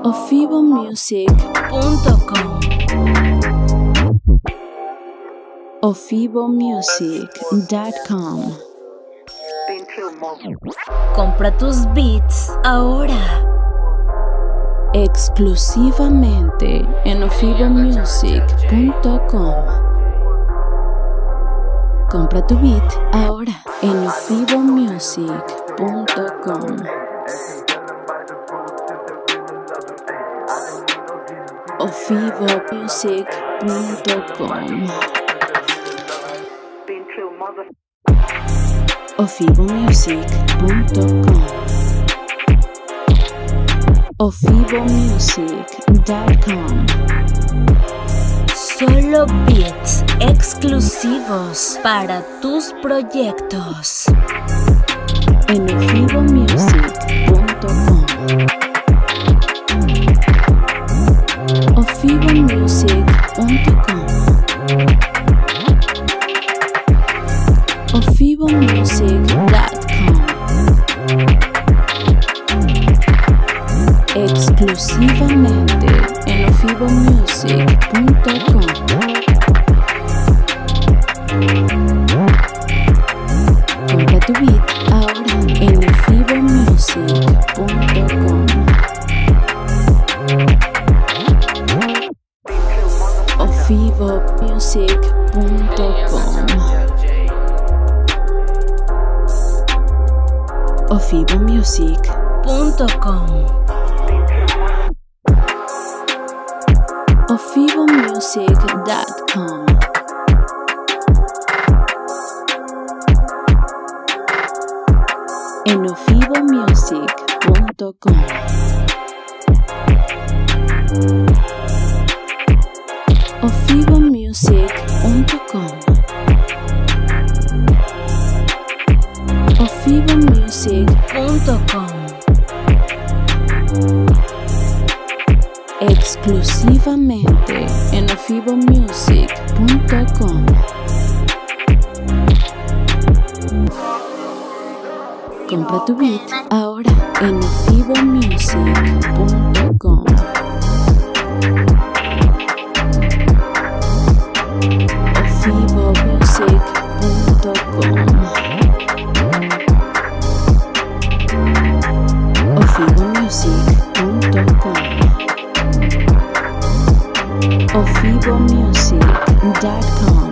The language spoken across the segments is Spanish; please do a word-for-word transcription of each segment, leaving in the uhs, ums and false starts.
ofibo music punto com. ofibo music punto com. Compra tus beats ahora. Exclusivamente en ofibo music punto com. Compra tu beat ahora en ofibo music punto com. ofibo music punto com. ofibo music punto com. ofibo music punto com. Solo beats exclusivos para tus proyectos. En ofibo music punto com. ofibo music punto com. ofibo music punto com. Exclusivamente en ofibo music punto com. Compra tu beat ahora en ofibo music punto com. ofibo music punto com. ofibo music Punto com. ofibo music punto com. En ofibo music punto com. ofibo music punto com. ofibo music Punto com. exclusivamente en ofibo music punto com. Compra tu beat ahora en ofibo music punto com. ofibo music punto com. ofibo music punto com. ofibo music punto com.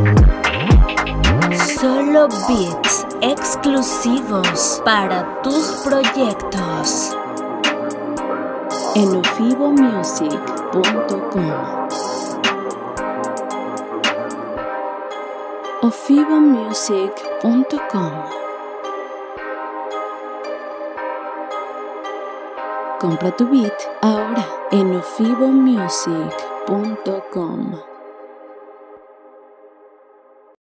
Solo beats exclusivos para tus proyectos. En ofibo music punto com. ofibo music punto com. Compra tu beat ahora en ofibo music punto com.